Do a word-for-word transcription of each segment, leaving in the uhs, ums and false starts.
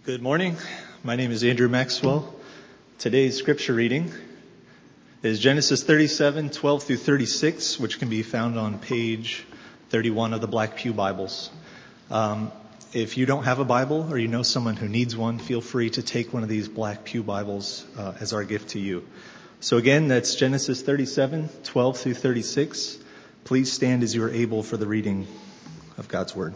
Good morning. My name is Andrew Maxwell. Today's scripture reading is Genesis thirty-seven, twelve through thirty-six, which can be found on page thirty-one of the Black Pew Bibles. Um, if you don't have a Bible or you know someone who needs one, feel free to take one of these Black Pew Bibles uh, as our gift to you. So again, that's Genesis thirty-seven, twelve through thirty-six. Please stand as you are able for the reading of God's Word.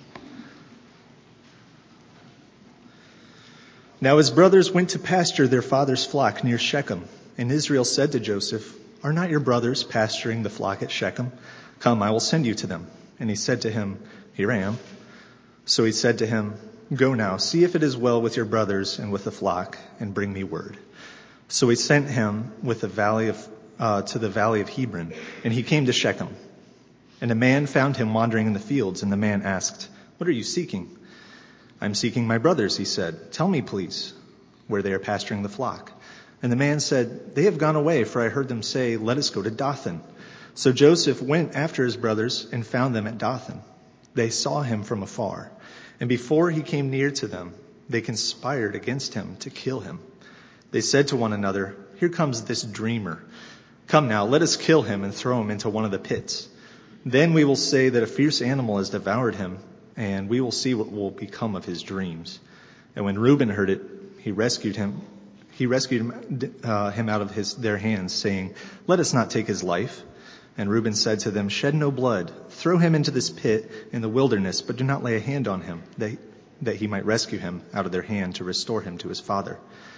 Now his brothers went to pasture their father's flock near Shechem, and Israel said to Joseph, "Are not your brothers pasturing the flock at Shechem? Come, I will send you to them." And he said to him, "Here I am." So he said to him, "Go now, see if it is well with your brothers and with the flock, and bring me word." So he sent him with the valley of, uh, to the valley of Hebron, and he came to Shechem. And a man found him wandering in the fields, and the man asked, "What are you seeking?" "I'm seeking my brothers," he said. "Tell me, please, where they are pasturing the flock." And the man said, "They have gone away, for I heard them say, 'Let us go to Dothan.'" So Joseph went after his brothers and found them at Dothan. They saw him from afar, and before he came near to them, they conspired against him to kill him. They said to one another, "Here comes this dreamer. Come now, let us kill him and throw him into one of the pits. Then we will say that a fierce animal has devoured him, and we will see what will become of his dreams." And when Reuben heard it, he rescued him. He rescued him, uh, him out of his, their hands, saying, "Let us not take his life." And Reuben said to them, "Shed no blood. Throw him into this pit in the wilderness, but do not lay a hand on him, that, that he might rescue him out of their hand to restore him to his father."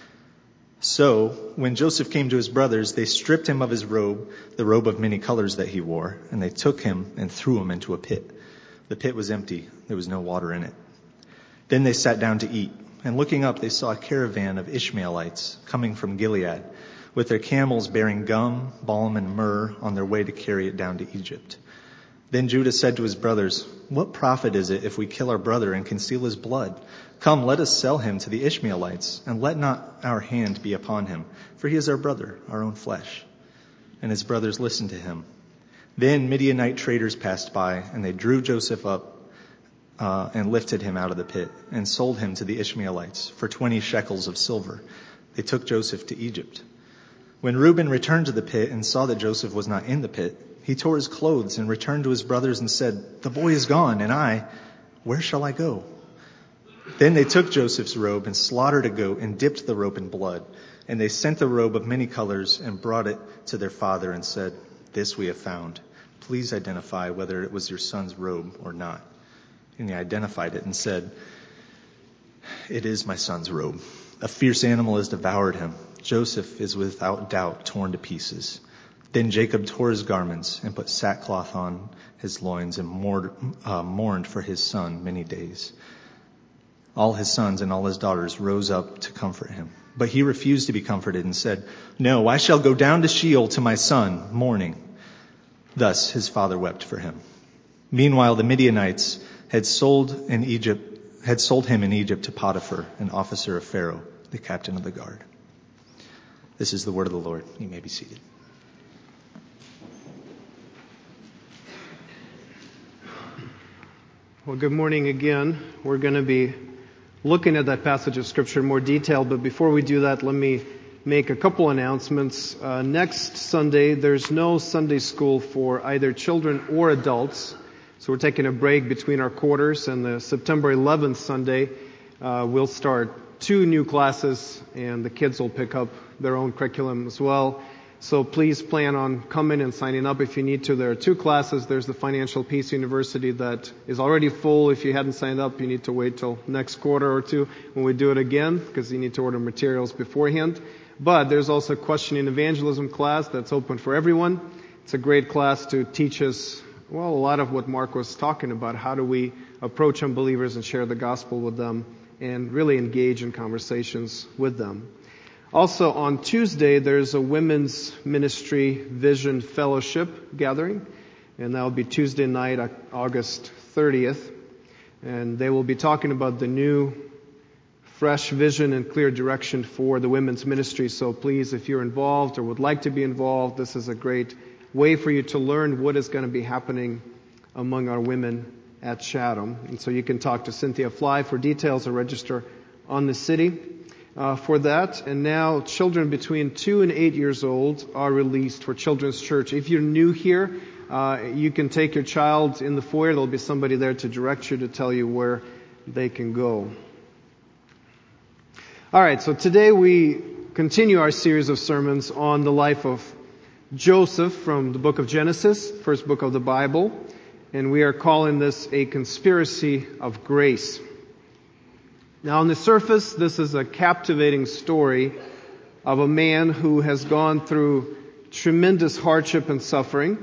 So when Joseph came to his brothers, they stripped him of his robe, the robe of many colors that he wore, and they took him and threw him into a pit. The pit was empty. There was no water in it. Then they sat down to eat, and looking up, they saw a caravan of Ishmaelites coming from Gilead, with their camels bearing gum, balm, and myrrh on their way to carry it down to Egypt. Then Judah said to his brothers, "What profit is it if we kill our brother and conceal his blood? Come, let us sell him to the Ishmaelites, and let not our hand be upon him, for he is our brother, our own flesh." And his brothers listened to him. Then Midianite traders passed by, and they drew Joseph up uh, and lifted him out of the pit, and sold him to the Ishmaelites for twenty shekels of silver. They took Joseph to Egypt. When Reuben returned to the pit and saw that Joseph was not in the pit, he tore his clothes and returned to his brothers and said, "The boy is gone, and I, where shall I go?" Then they took Joseph's robe and slaughtered a goat and dipped the robe in blood. And they sent the robe of many colors and brought it to their father and said, "This we have found. Please identify whether it was your son's robe or not." And he identified it and said, "It is my son's robe. A fierce animal has devoured him. Joseph is without doubt torn to pieces." Then Jacob tore his garments and put sackcloth on his loins and mourned, uh, mourned for his son many days. All his sons and all his daughters rose up to comfort him. But he refused to be comforted and said, "No, I shall go down to Sheol to my son, mourning." Thus his father wept for him. Meanwhile, the Midianites had sold in Egypt, had sold him in Egypt to Potiphar, an officer of Pharaoh, the captain of the guard. This is the word of the Lord. You may be seated. Well, good morning again. We're going to be looking at that passage of Scripture in more detail, but before we do that, let me make a couple announcements. Uh, next Sunday, there's no Sunday school for either children or adults, so we're taking a break between our quarters, and the September eleventh Sunday, uh, we'll start two new classes, and the kids will pick up their own curriculum as well. So please plan on coming and signing up if you need to. There are two classes. There's the Financial Peace University that is already full. If you hadn't signed up, you need to wait till next quarter or two when we do it again, because you need to order materials beforehand. But there's also a questioning evangelism class that's open for everyone. It's a great class to teach us, well, a lot of what Mark was talking about. How do we approach unbelievers and share the gospel with them and really engage in conversations with them? Also on Tuesday, there's a women's ministry vision fellowship gathering, and that will be Tuesday night, August thirtieth. And they will be talking about the new, fresh vision and clear direction for the women's ministry. So please, if you're involved or would like to be involved, this is a great way for you to learn what is going to be happening among our women at Chatham. And so you can talk to Cynthia Fly for details or register on the city uh, for that. And now children between two and eight years old are released for Children's Church. If you're new here, uh, you can take your child in the foyer. There'll be somebody there to direct you, to tell you where they can go. All right, so today we continue our series of sermons on the life of Joseph from the book of Genesis, first book of the Bible, and we are calling this a conspiracy of grace. Now, on the surface, this is a captivating story of a man who has gone through tremendous hardship and suffering,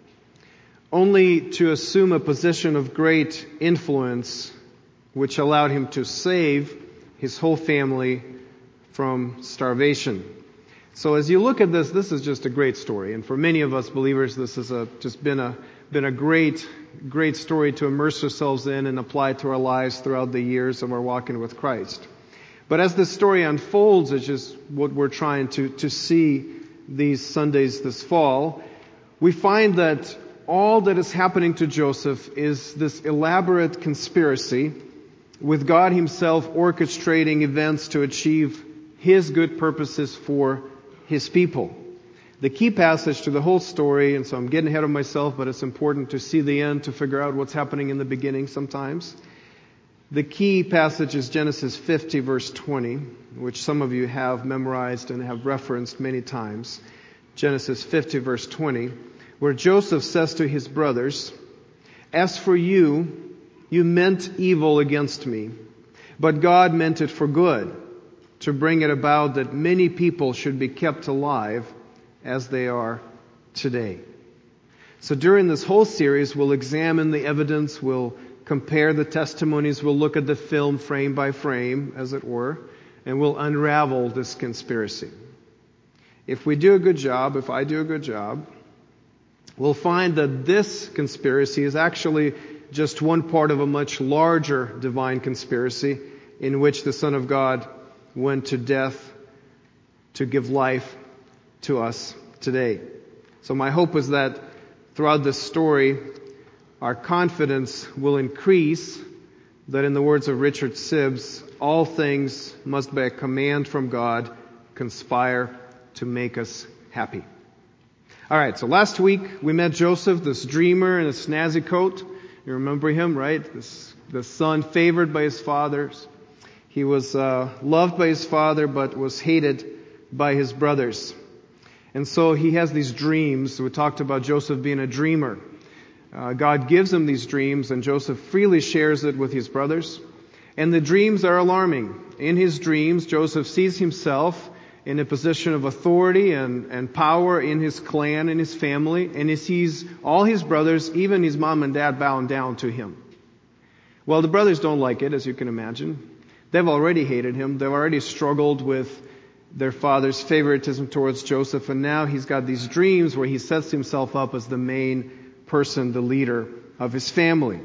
only to assume a position of great influence, which allowed him to save his whole family from starvation. So as you look at this, this is just a great story. And for many of us believers, this has a, just been a, been a great, great story to immerse ourselves in and apply to our lives throughout the years of our walking with Christ. But as this story unfolds, which is what we're trying to, to see these Sundays this fall, we find that all that is happening to Joseph is this elaborate conspiracy with God Himself orchestrating events to achieve His good purposes for His people. The key passage to the whole story, and so I'm getting ahead of myself, but it's important to see the end to figure out what's happening in the beginning sometimes. The key passage is Genesis fifty, verse twenty, which some of you have memorized and have referenced many times. Genesis fifty, verse twenty, where Joseph says to his brothers, "As for you, you meant evil against me, but God meant it for good, to bring it about that many people should be kept alive as they are today." So during this whole series, we'll examine the evidence, we'll compare the testimonies, we'll look at the film frame by frame, as it were, and we'll unravel this conspiracy. If we do a good job, if I do a good job, we'll find that this conspiracy is actually just one part of a much larger divine conspiracy in which the Son of God went to death to give life to us today. So my hope is that throughout this story, our confidence will increase that, in the words of Richard Sibbes, all things must by a command from God conspire to make us happy. All right, so last week we met Joseph, this dreamer in a snazzy coat. You remember him, right? This, the son favored by his fathers. He was uh, loved by his father, but was hated by his brothers. And so he has these dreams. We talked about Joseph being a dreamer. Uh, God gives him these dreams, and Joseph freely shares it with his brothers. And the dreams are alarming. In his dreams, Joseph sees himself in a position of authority and, and power in his clan and his family, and he sees all his brothers, even his mom and dad, bowing down to him. Well, the brothers don't like it, as you can imagine. They've already hated him. They've already struggled with their father's favoritism towards Joseph, and now he's got these dreams where he sets himself up as the main person, the leader of his family.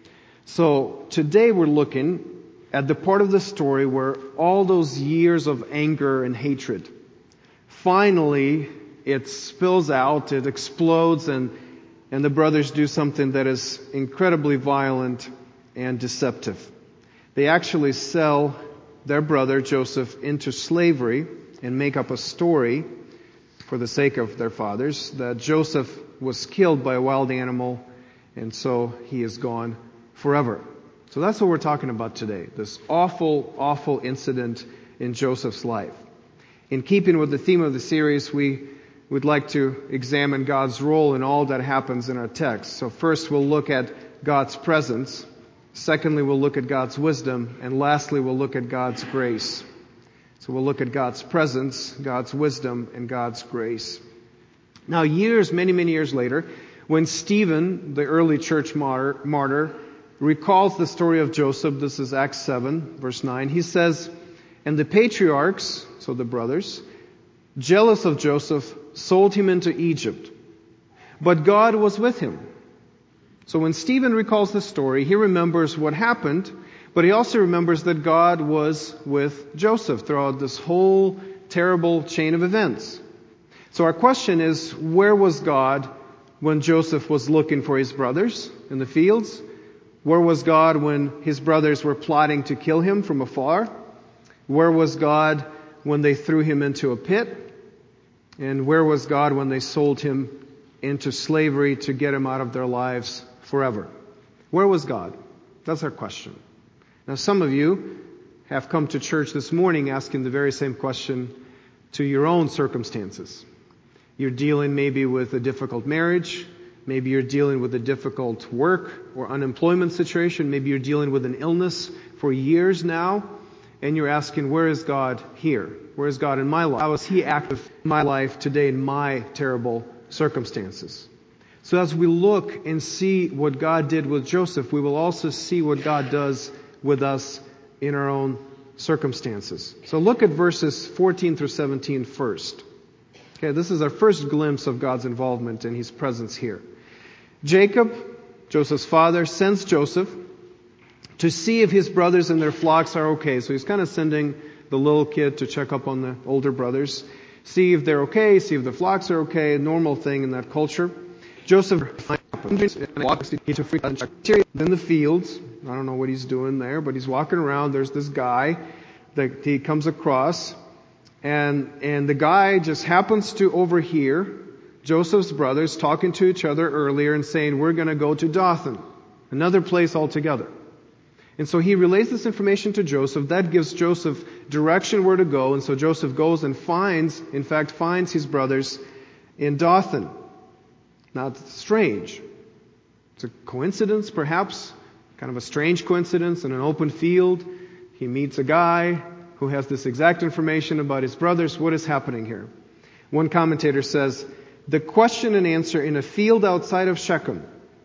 So today we're looking at the part of the story where all those years of anger and hatred, finally it spills out, it explodes, and, and the brothers do something that is incredibly violent and deceptive. They actually sell their brother Joseph into slavery and make up a story for the sake of their fathers that Joseph was killed by a wild animal, and so he is gone forever. So that's what we're talking about today, this awful, awful incident in Joseph's life. In keeping with the theme of the series, we would like to examine God's role in all that happens in our text. So first we'll look at God's presence. Secondly, we'll look at God's wisdom. And lastly, we'll look at God's grace. So we'll look at God's presence, God's wisdom, and God's grace. Now, years, many, many years later, when Stephen, the early church martyr, martyr, recalls the story of Joseph, this is Acts seven, verse nine, he says, "And the patriarchs," so the brothers, "jealous of Joseph, sold him into Egypt. But God was with him." So when Stephen recalls the story, he remembers what happened, but he also remembers that God was with Joseph throughout this whole terrible chain of events. So our question is, where was God when Joseph was looking for his brothers in the fields? Where was God when his brothers were plotting to kill him from afar? Where was God when they threw him into a pit? And where was God when they sold him into slavery to get him out of their lives forever? Where was God? That's our question. Now, some of you have come to church this morning asking the very same question to your own circumstances. You're dealing maybe with a difficult marriage. Maybe you're dealing with a difficult work or unemployment situation. Maybe you're dealing with an illness for years now. And you're asking, where is God here? Where is God in my life? How is He active in my life today in my terrible circumstances? So as we look and see what God did with Joseph, we will also see what God does with us in our own circumstances. So look at verses fourteen through seventeen first. Okay, this is our first glimpse of God's involvement and His presence here. Jacob, Joseph's father, sends Joseph to see if his brothers and their flocks are okay. So he's kind of sending the little kid to check up on the older brothers, see if they're okay, see if the flocks are okay, a normal thing in that culture. Joseph walks in the fields. I don't know what he's doing there, but he's walking around. There's this guy that he comes across, and and the guy just happens to overhear Joseph's brothers talking to each other earlier and saying, we're going to go to Dothan, another place altogether. And so he relays this information to Joseph. That gives Joseph direction where to go. And so Joseph goes and finds, in fact, finds his brothers in Dothan. Now, it's strange. It's a coincidence, perhaps. Kind of a strange coincidence in an open field. He meets a guy who has this exact information about his brothers. What is happening here? One commentator says, the question and answer in a field outside of Shechem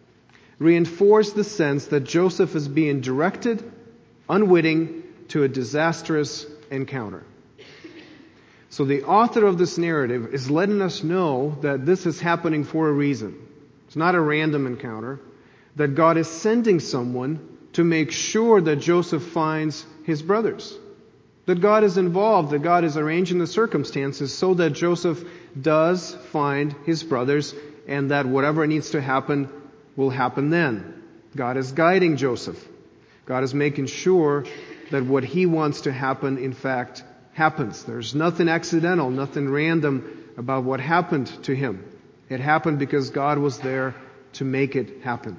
reinforce the sense that Joseph is being directed, unwitting, to a disastrous encounter. So the author of this narrative is letting us know that this is happening for a reason. It's not a random encounter. That God is sending someone to make sure that Joseph finds his brothers. That God is involved, that God is arranging the circumstances so that Joseph does find his brothers, and that whatever needs to happen will happen then. God is guiding Joseph. God is making sure that what He wants to happen, in fact, happens. There's nothing accidental, nothing random about what happened to him. It happened because God was there to make it happen.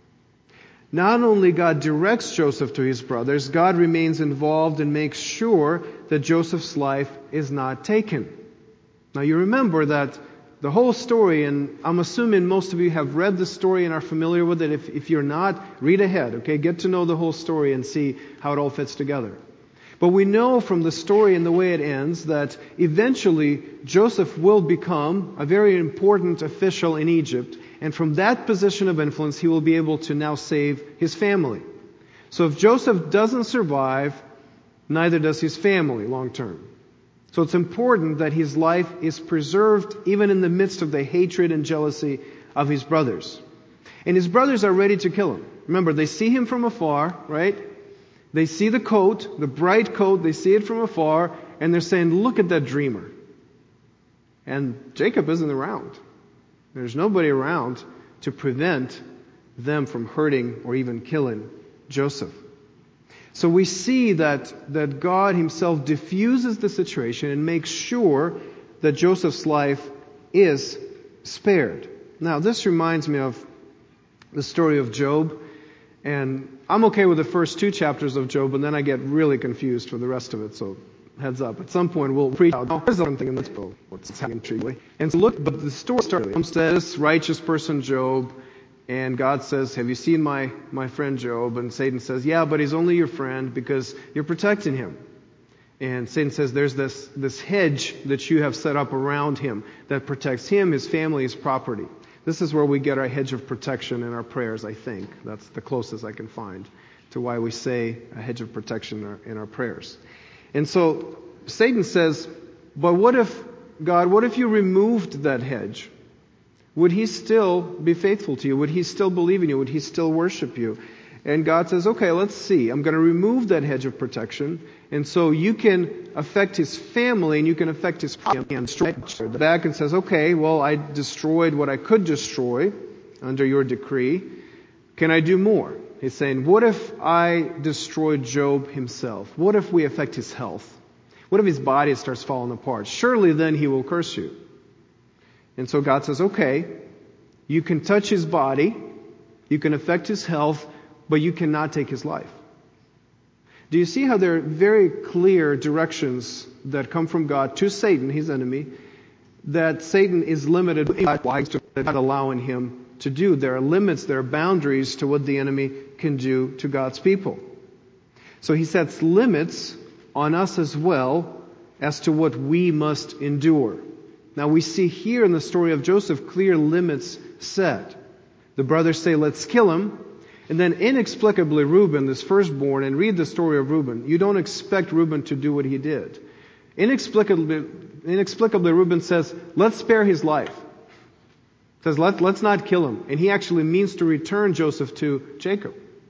Not only God directs Joseph to his brothers, God remains involved and makes sure that Joseph's life is not taken. Now you remember that the whole story, and I'm assuming most of you have read the story and are familiar with it. If, if you're not, read ahead, okay? Get to know the whole story and see how it all fits together. But we know from the story and the way it ends that eventually Joseph will become a very important official in Egypt. And from that position of influence, he will be able to now save his family. So if Joseph doesn't survive, neither does his family long term. So it's important that his life is preserved even in the midst of the hatred and jealousy of his brothers. And his brothers are ready to kill him. Remember, they see him from afar, right? They see the coat, the bright coat, they see it from afar, and they're saying, look at that dreamer. And Jacob isn't around. There's nobody around to prevent them from hurting or even killing Joseph. So we see that, that God Himself diffuses the situation and makes sure that Joseph's life is spared. Now, this reminds me of the story of Job. And I'm okay with the first two chapters of Job, and then I get really confused for the rest of it. So heads up. At some point, we'll preach out. Oh, there's something in this book. What's happening? And so look, but the story starts. Comes to this righteous person, Job. And God says, have you seen my, my friend Job? And Satan says, yeah, but he's only your friend because you're protecting him. And Satan says, there's this, this hedge that you have set up around him that protects him, his family, his property. This is where we get our hedge of protection in our prayers, I think. That's the closest I can find to why we say a hedge of protection in our, in our prayers. And so Satan says, but what if, God, what if you removed that hedge? Would he still be faithful to you? Would he still believe in you? Would he still worship you? And God says, okay, let's see. I'm going to remove that hedge of protection. And so you can affect his family and you can affect his property. And destroy back and says, okay, well, I destroyed what I could destroy under your decree. Can I do more? He's saying, what if I destroyed Job himself? What if we affect his health? What if his body starts falling apart? Surely then he will curse you. And so God says, okay, you can touch his body, you can affect his health, but you cannot take his life. Do you see how there are very clear directions that come from God to Satan, his enemy, that Satan is limited by not allowing him to do? There are limits, there are boundaries to what the enemy can do to God's people. So he sets limits on us as well as to what we must endure. Now we see here in the story of Joseph clear limits set. The brothers say, let's kill him. And then inexplicably Reuben, this firstborn, and read the story of Reuben. You don't expect Reuben to do what he did. Inexplicably, inexplicably Reuben says, let's spare his life. Says, Let, let's not kill him. And he actually means to return Joseph to Jacob.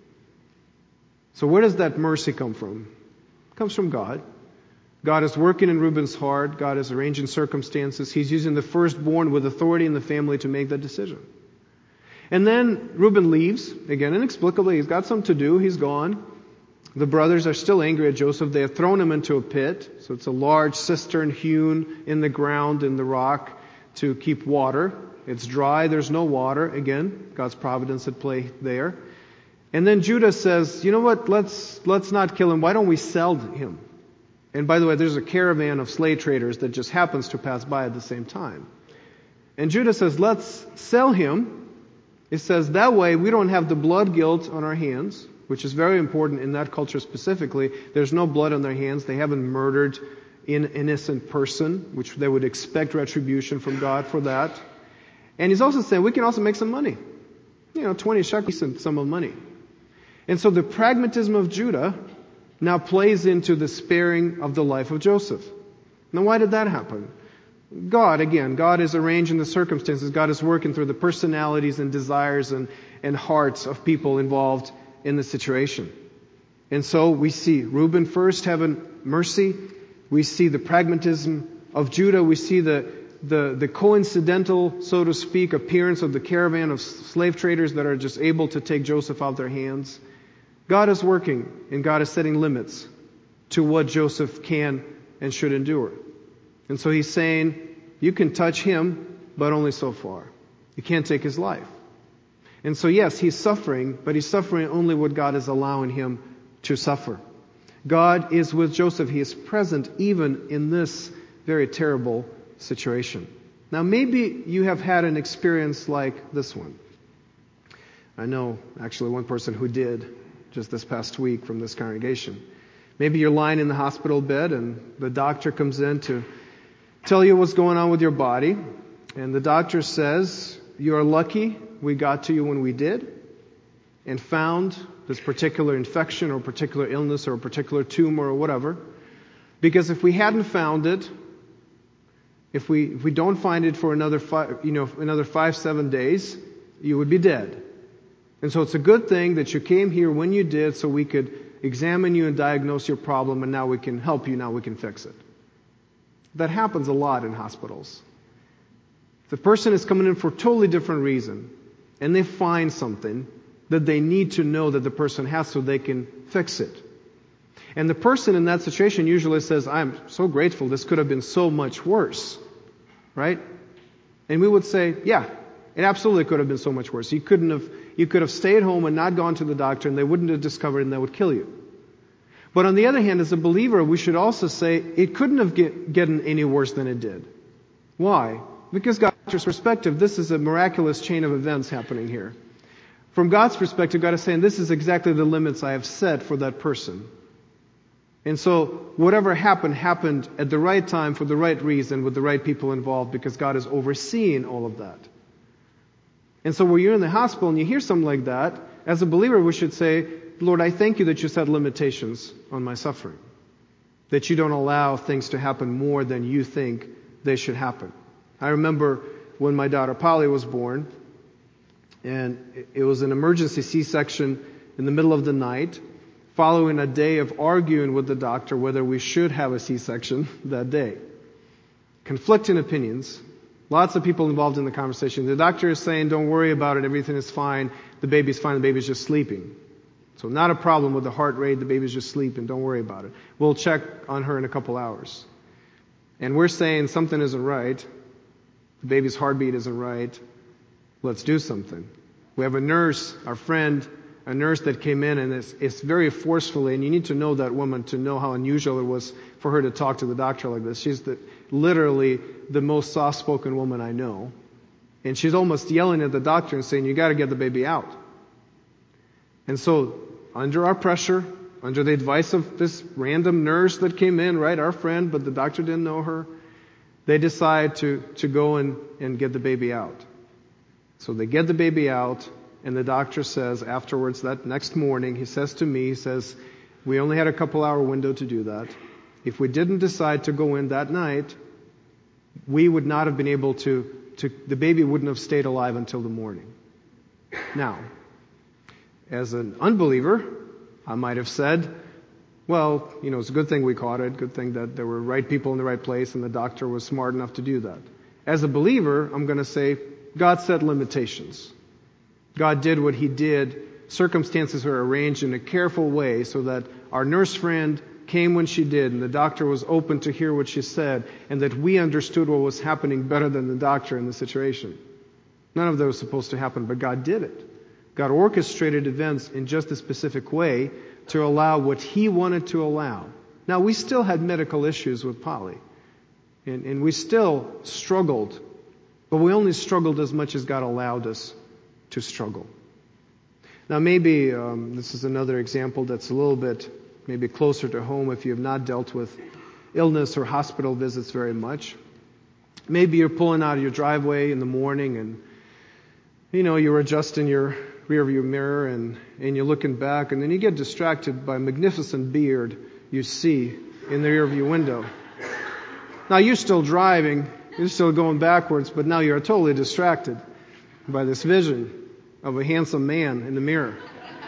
So where does that mercy come from? It comes from God. God is working in Reuben's heart. God is arranging circumstances. He's using the firstborn with authority in the family to make that decision. And then Reuben leaves. Again, inexplicably, he's got something to do. He's gone. The brothers are still angry at Joseph. They have thrown him into a pit. So it's a large cistern hewn in the ground, in the rock, to keep water. It's dry. There's no water. Again, God's providence at play there. And then Judah says, you know what? Let's, let's not kill him. Why don't we sell him? And by the way, there's a caravan of slave traders that just happens to pass by at the same time. And Judah says, let's sell him. It says that way we don't have the blood guilt on our hands, which is very important in that culture specifically. There's no blood on their hands. They haven't murdered an innocent person, which they would expect retribution from God for that. And he's also saying we can also make some money. You know, twenty shekels, a sum of money. And so the pragmatism of Judah now plays into the sparing of the life of Joseph. Now why did that happen? God, again, God is arranging the circumstances. God is working through the personalities and desires and, and hearts of people involved in the situation. And so we see Reuben first having mercy. We see the pragmatism of Judah. We see the, the, the coincidental, so to speak, appearance of the caravan of slave traders that are just able to take Joseph out of their hands. God is working, and God is setting limits to what Joseph can and should endure. And so he's saying, you can touch him, but only so far. You can't take his life. And so yes, he's suffering, but he's suffering only what God is allowing him to suffer. God is with Joseph. He is present even in this very terrible situation. Now maybe you have had an experience like this one. I know actually one person who did just this past week from this congregation. Maybe you're lying in the hospital bed and the doctor comes in to tell you what's going on with your body. And the doctor says, you are lucky we got to you when we did and found this particular infection or particular illness or a particular tumor or whatever. Because if we hadn't found it, if we if we don't find it for another five, you know, another five, seven days, you would be dead. And so it's a good thing that you came here when you did so we could examine you and diagnose your problem, and now we can help you, now we can fix it. That happens a lot in hospitals. The person is coming in for a totally different reason, and they find something that they need to know that the person has so they can fix it. And the person in that situation usually says, I'm so grateful, this could have been so much worse. Right? And we would say, yeah, it absolutely could have been so much worse. You couldn't have, you could have stayed home and not gone to the doctor, and they wouldn't have discovered it, and they would kill you. But on the other hand, as a believer, we should also say it couldn't have get, gotten any worse than it did. Why? Because God's perspective, this is a miraculous chain of events happening here. From God's perspective, God is saying, this is exactly the limits I have set for that person. And so whatever happened, happened at the right time for the right reason with the right people involved, because God is overseeing all of that. And so when you're in the hospital and you hear something like that, as a believer we should say, Lord, I thank you that you set limitations on my suffering. That you don't allow things to happen more than you think they should happen. I remember when my daughter Polly was born, and it was an emergency C-section in the middle of the night, following a day of arguing with the doctor whether we should have a C-section that day. Conflicting opinions. Lots of people involved in the conversation. The doctor is saying, don't worry about it, everything is fine, the baby's fine, the baby's just sleeping. So not a problem with the heart rate. The baby's just sleeping. Don't worry about it. We'll check on her in a couple hours. And we're saying something isn't right. The baby's heartbeat isn't right. Let's do something. We have a nurse, our friend, a nurse that came in, and it's, it's very forcefully, and you need to know that woman to know how unusual it was for her to talk to the doctor like this. She's the, literally the most soft-spoken woman I know. And she's almost yelling at the doctor and saying, you got to get the baby out. And so, under our pressure, under the advice of this random nurse that came in, right, our friend, but the doctor didn't know her, they decide to, to go and, and get the baby out. So they get the baby out, and the doctor says afterwards, that next morning, he says to me, he says, we only had a couple hour window to do that. If we didn't decide to go in that night, we would not have been able to, to the baby wouldn't have stayed alive until the morning. Now, as an unbeliever, I might have said, well, you know, it's a good thing we caught it, good thing that there were right people in the right place and the doctor was smart enough to do that. As a believer, I'm going to say, God set limitations. God did what He did. Circumstances were arranged in a careful way so that our nurse friend came when she did, and the doctor was open to hear what she said, and that we understood what was happening better than the doctor in the situation. None of that was supposed to happen, but God did it. God orchestrated events in just a specific way to allow what He wanted to allow. Now, we still had medical issues with Polly, and, and we still struggled, but we only struggled as much as God allowed us to struggle. Now maybe um, this is another example that's a little bit maybe closer to home if you have not dealt with illness or hospital visits very much. Maybe you're pulling out of your driveway in the morning and you know you're adjusting your rearview mirror and, and you're looking back, and then you get distracted by a magnificent beard you see in the rearview window. Now you're still driving, you're still going backwards, but now you're totally distracted by this vision of a handsome man in the mirror.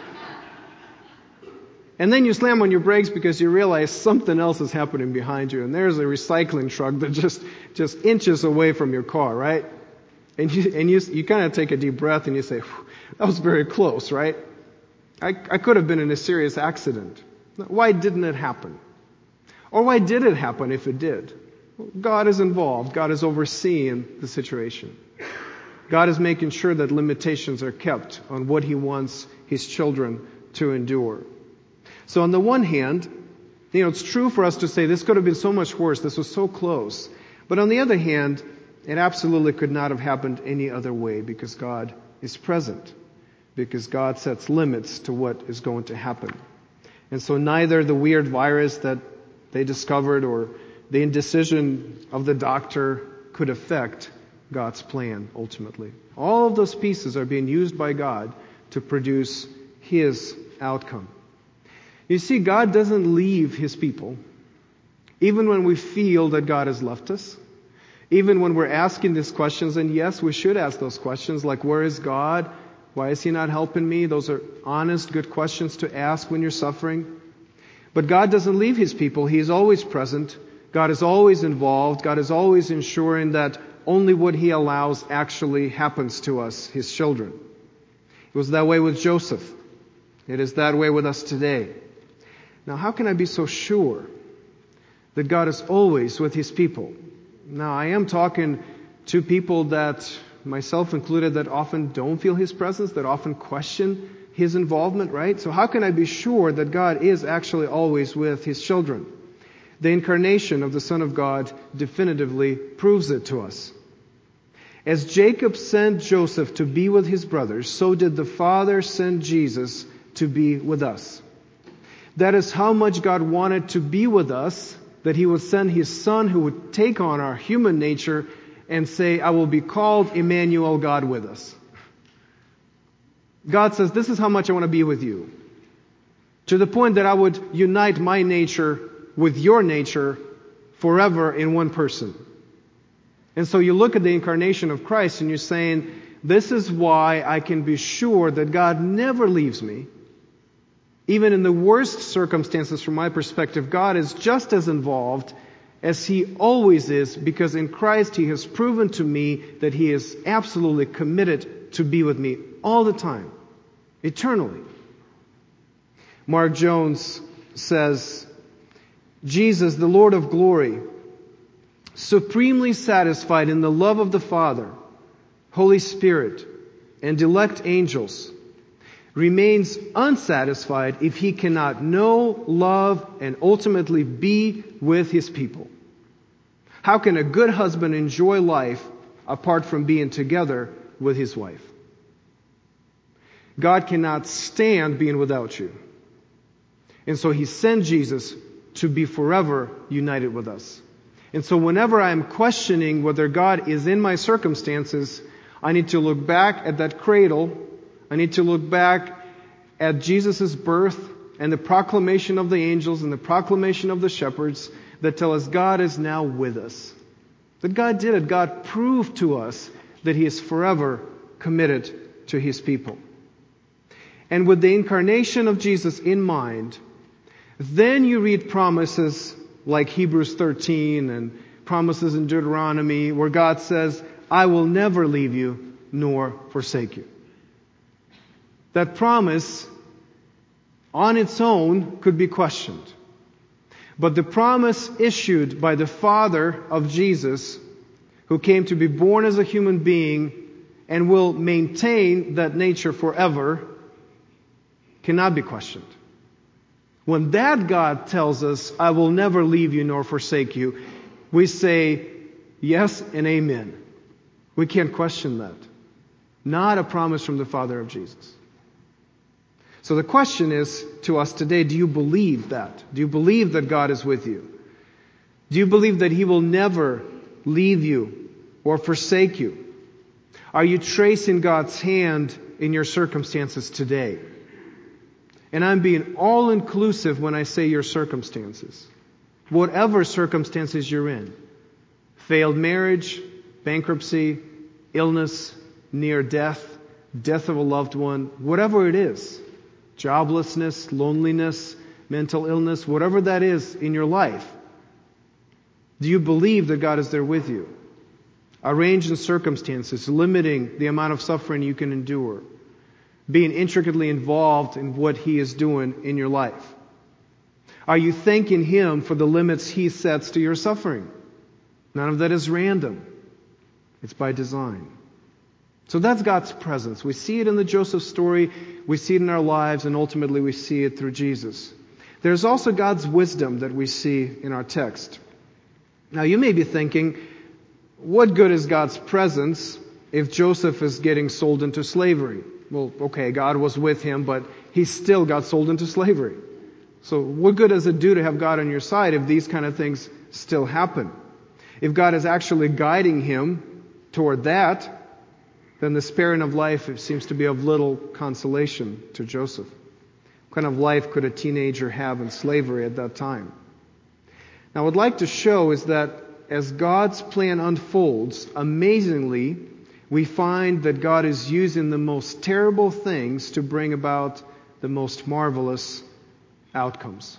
And then you slam on your brakes because you realize something else is happening behind you, and there's a recycling truck that just, just inches away from your car, right? And you, and you, you kind of take a deep breath and you say, that was very close, right? I, I could have been in a serious accident. Why didn't it happen? Or why did it happen if it did? God is involved. God is overseeing the situation. God is making sure that limitations are kept on what He wants His children to endure. So on the one hand, you know, it's true for us to say this could have been so much worse. This was so close. But on the other hand, it absolutely could not have happened any other way because God is present. Because God sets limits to what is going to happen. And so neither the weird virus that they discovered or the indecision of the doctor could affect God's plan ultimately. All of those pieces are being used by God to produce His outcome. You see, God doesn't leave His people. Even when we feel that God has left us, even when we're asking these questions, and yes, we should ask those questions like, where is God? Why is He not helping me? Those are honest, good questions to ask when you're suffering. But God doesn't leave His people. He is always present. God is always involved. God is always ensuring that only what He allows actually happens to us, His children. It was that way with Joseph. It is that way with us today. Now, how can I be so sure that God is always with His people? Now, I am talking to people that, myself included, that often don't feel His presence, that often question His involvement, right? So how can I be sure that God is actually always with His children? The incarnation of the Son of God definitively proves it to us. As Jacob sent Joseph to be with his brothers, so did the Father send Jesus to be with us. That is how much God wanted to be with us, that He would send His Son who would take on our human nature and say, I will be called Emmanuel, God with us. God says, this is how much I want to be with you. To the point that I would unite my nature with your nature forever in one person. And so you look at the incarnation of Christ and you're saying, this is why I can be sure that God never leaves me. Even in the worst circumstances from my perspective, God is just as involved as He always is, because in Christ He has proven to me that He is absolutely committed to be with me all the time, eternally. Mark Jones says, Jesus, the Lord of glory, supremely satisfied in the love of the Father, Holy Spirit, and elect angels, remains unsatisfied if he cannot know, love, and ultimately be with his people. How can a good husband enjoy life apart from being together with his wife? God cannot stand being without you. And so he sent Jesus to be forever united with us. And so whenever I'm questioning whether God is in my circumstances, I need to look back at that cradle. I need to look back at Jesus' birth and the proclamation of the angels and the proclamation of the shepherds that tell us God is now with us. That God did it. God proved to us that He is forever committed to His people. And with the incarnation of Jesus in mind, then you read promises like Hebrews thirteen and promises in Deuteronomy where God says, I will never leave you nor forsake you. That promise on its own could be questioned. But the promise issued by the Father of Jesus, who came to be born as a human being and will maintain that nature forever, cannot be questioned. When that God tells us, I will never leave you nor forsake you, we say yes and amen. We can't question that. Not a promise from the Father of Jesus. So the question is to us today, do you believe that? Do you believe that God is with you? Do you believe that He will never leave you or forsake you? Are you tracing God's hand in your circumstances today? And I'm being all-inclusive when I say your circumstances. Whatever circumstances you're in. Failed marriage, bankruptcy, illness, near death, death of a loved one, whatever it is. Joblessness, loneliness, mental illness, whatever that is in your life. Do you believe that God is there with you? Arranged in circumstances, limiting the amount of suffering you can endure. Being intricately involved in what He is doing in your life. Are you thanking Him for the limits He sets to your suffering? None of that is random. It's by design. So that's God's presence. We see it in the Joseph story, we see it in our lives, and ultimately we see it through Jesus. There's also God's wisdom that we see in our text. Now you may be thinking, what good is God's presence if Joseph is getting sold into slavery? Well, okay, God was with him, but he still got sold into slavery. So what good does it do to have God on your side if these kind of things still happen? If God is actually guiding him toward that, then the sparing of life seems to be of little consolation to Joseph. What kind of life could a teenager have in slavery at that time? Now, what I'd like to show is that as God's plan unfolds, amazingly, we find that God is using the most terrible things to bring about the most marvelous outcomes.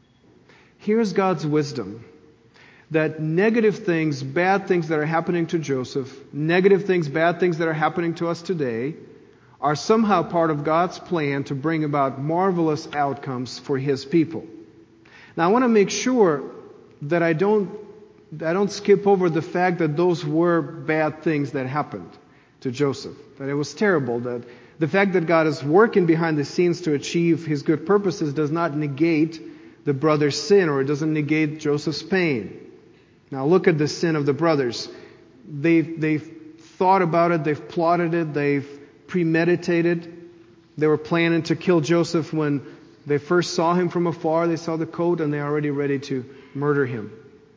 Here's God's wisdom. That negative things, bad things that are happening to Joseph, negative things, bad things that are happening to us today, are somehow part of God's plan to bring about marvelous outcomes for His people. Now, I want to make sure that I don't, I don't skip over the fact that those were bad things that happened to Joseph. That it was terrible. That the fact that God is working behind the scenes to achieve His good purposes does not negate the brother's sin, or it doesn't negate Joseph's pain. Now look at the sin of the brothers. They've, they've thought about it, they've plotted it, they've premeditated. They were planning to kill Joseph when they first saw him from afar. They saw the coat and they're already ready to murder him.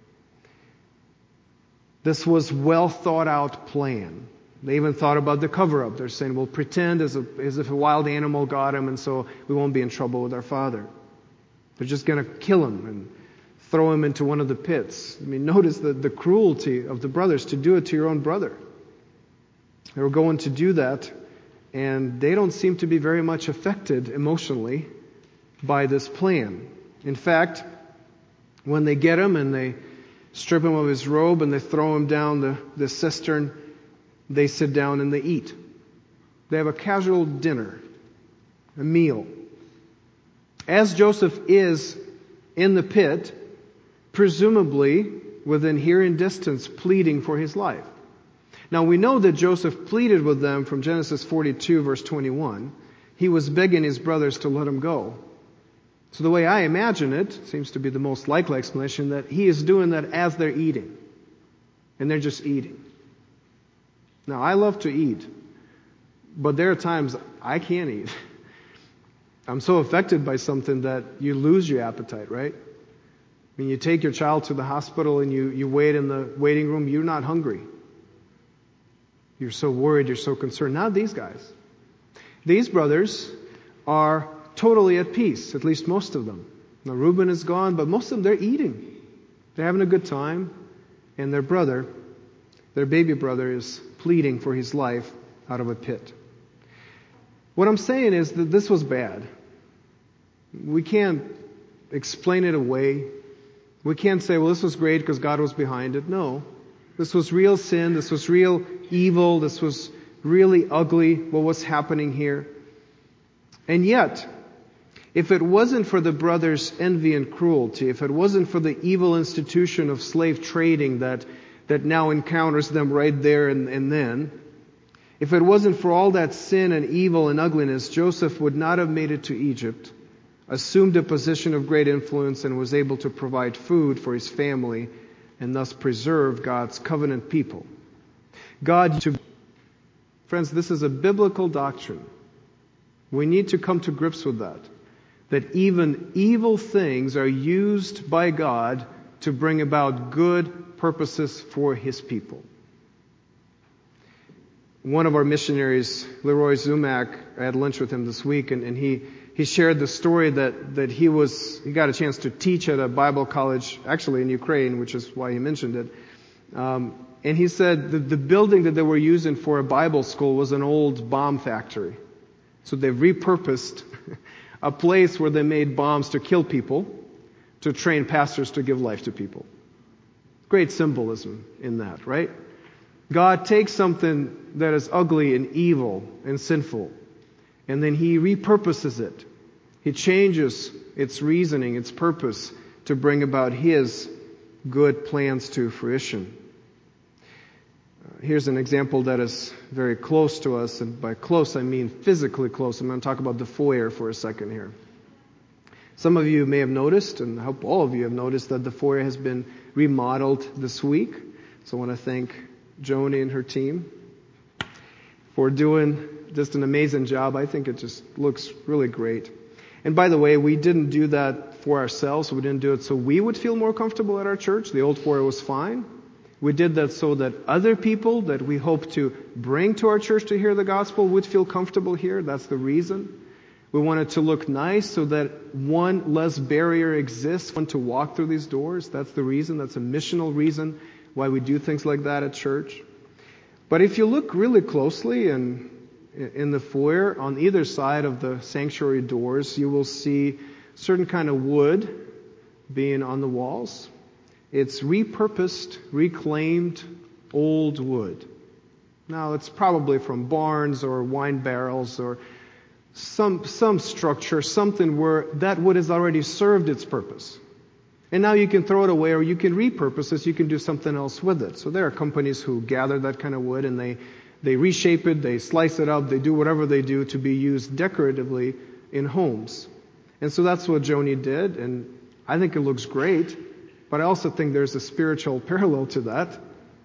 This was well thought out plan. They even thought about the cover-up. They're saying, we'll pretend as, a, as if a wild animal got him and so we won't be in trouble with our father. They're just going to kill him and throw him into one of the pits. I mean, notice the, the cruelty of the brothers to do it to your own brother. They were going to do that, and they don't seem to be very much affected emotionally by this plan. In fact, when they get him and they strip him of his robe and they throw him down the, the cistern, they sit down and they eat. They have a casual dinner, a meal. as Joseph is in the pit, presumably within hearing distance, pleading for his life. Now we know that Joseph pleaded with them from Genesis forty-two verse twenty-one. He was begging his brothers to let him go. So the way I imagine it, seems to be the most likely explanation, that he is doing that as they're eating. And they're just eating. Now I love to eat, but there are times I can't eat. I'm so affected by something that you lose your appetite, right? When you take your child to the hospital and you, you wait in the waiting room, you're not hungry. You're so worried, you're so concerned. Not these guys. These brothers are totally at peace, at least most of them. Now Reuben is gone, but most of them, they're eating. They're having a good time. And their brother, their baby brother, is pleading for his life out of a pit. What I'm saying is that this was bad. We can't explain it away. We can't say, well, this was great because God was behind it. No. This was real sin. This was real evil. This was really ugly, what was happening here. And yet, if it wasn't for the brothers' envy and cruelty, if it wasn't for the evil institution of slave trading that, that now encounters them right there and, and then, if it wasn't for all that sin and evil and ugliness, Joseph would not have made it to Egypt, assumed a position of great influence, and was able to provide food for his family and thus preserve God's covenant people. God, to friends, this is a biblical doctrine. We need to come to grips with that. That even evil things are used by God to bring about good purposes for His people. One of our missionaries, Leroy Zumak, I had lunch with him this week, and, and he, he shared the story that, that he was, he got a chance to teach at a Bible college, actually in Ukraine, which is why he mentioned it. Um, and he said that the building that they were using for a Bible school was an old bomb factory. So they repurposed a place where they made bombs to kill people, to train pastors to give life to people. Great symbolism in that, right? God takes something that is ugly and evil and sinful, and then He repurposes it. He changes its reasoning, its purpose, to bring about His good plans to fruition. Uh, here's an example that is very close to us, and by close I mean physically close. I'm going to talk about the foyer for a second here. Some of you may have noticed, and I hope all of you have noticed, that the foyer has been remodeled this week. So I want to thank Joni and her team for doing just an amazing job. I think it just looks really great. And by the way, we didn't do that for ourselves. We didn't do it so we would feel more comfortable at our church. The old foyer was fine. We did that so that other people that we hope to bring to our church to hear the gospel would feel comfortable here. That's the reason. We want it to look nice so that one less barrier exists, one to walk through these doors. That's the reason. That's a missional reason why we do things like that at church. But if you look really closely in, in the foyer, on either side of the sanctuary doors, you will see certain kind of wood being on the walls. It's repurposed, reclaimed old wood. Now, it's probably from barns or wine barrels or some, some structure, something where that wood has already served its purpose. And now you can throw it away or you can repurpose it. You can do something else with it. So there are companies who gather that kind of wood and they, they reshape it, they slice it up, they do whatever they do to be used decoratively in homes. And so that's what Joni did, and I think it looks great, but I also think there's a spiritual parallel to that.